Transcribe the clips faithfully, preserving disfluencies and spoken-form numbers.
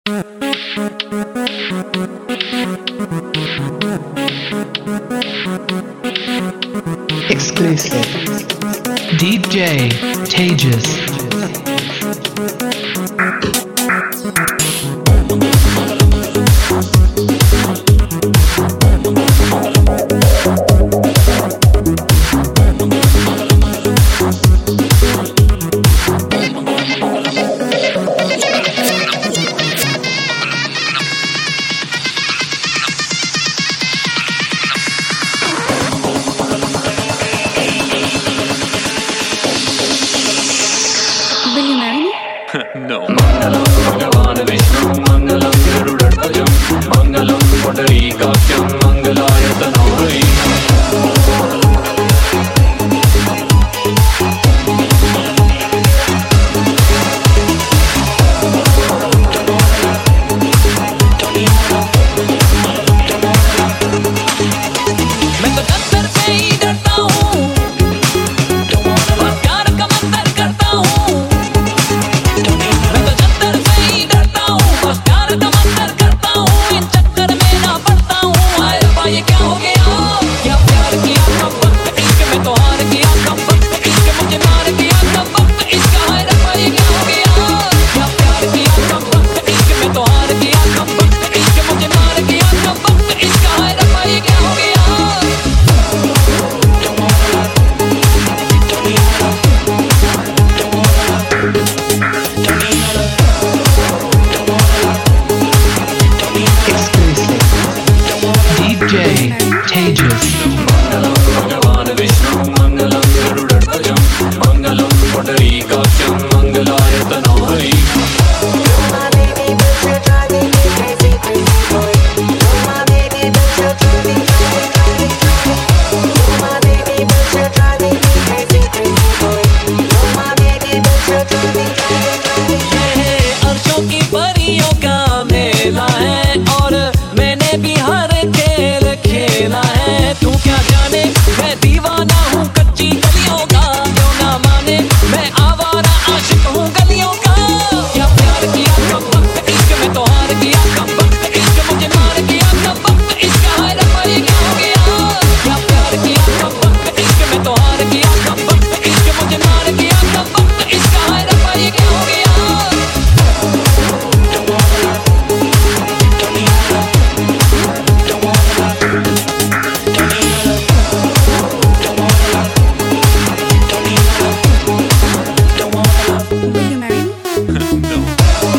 Exclusive. D J Tejas. Will you marry me? No. Mangalam Bhagavan Vishnu Mangalam Garudatwajam Mangalam Pudarikakyam Mangalayatano Hari. मैं तो दफ्तर से ही डरता हूँ और प्यार का मंतर करता हूँ। मैं तो दफ्तर से ही डरता हूँ बस प्यार का मंतर करता हूँ। इन चक्कर में ना पड़ता हूँ। हाय रब्बा ये क्या हो गया? क्या प्यार किया कब वक्त इश्क में तो हार किया कब वक्त इश्क मुझे मार किया कब वक्त इश्क। हाय रब्बा ये क्या हो गया? क्या प्यार किया कब वक्त इश्क में तो हार किया कब वक्त इश्क मुझे मार किया कब वक्त इश्क। हाय रब्बा ये क्या हो गया? Exclusive. D J Tejas. Mangalam Bhagavan Vishnu Mangalam Garudatwajam Mangalam Pudarikakyam Mangalayatano Hari. ये अर्शों की परियों का मेला है और मैंने भी हर खेल खेला है। तू क्या जाने मैं दीवाना हूँ कच्ची गलियों का। क्यों ना माने मैं आवारा आशिक हूँ गलियों का। क्या प्यार किया कब वक्त इश्क में तो हार किया कब वक्त इश्क मुझे मार किया कब वक्त इश्क। हाय रब्बा ये क्या हो गया? क्या प्यार किया कब वक्त इश्क में तो हार किया कब वक्त इश्क मुझे मार किया कब वक्त इश्क। हाय रब्बा ये क्या हो गया? Will you marry me?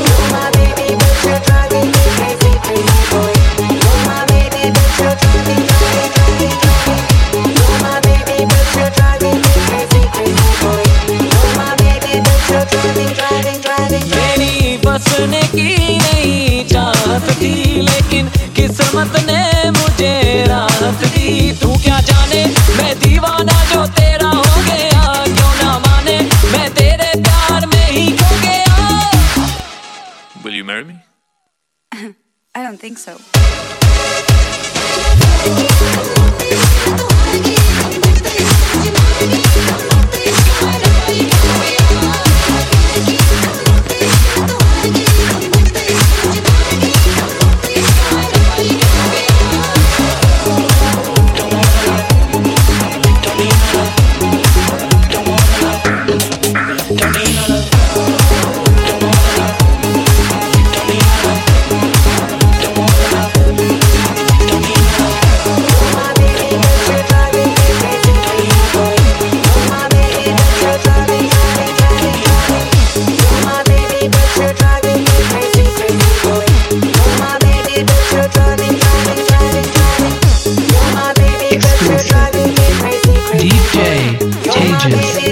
मेरी बसने की नहीं चाहत थी लेकिन किस्मत ने मुझे राहत दी। तू क्या जाने मैं दीवाना जो तेरा हो गया। क्यों ना माने मैं तेरे प्यार में ही खो गया। Will you marry me? I don't think so. Exclusive. D J Tejas.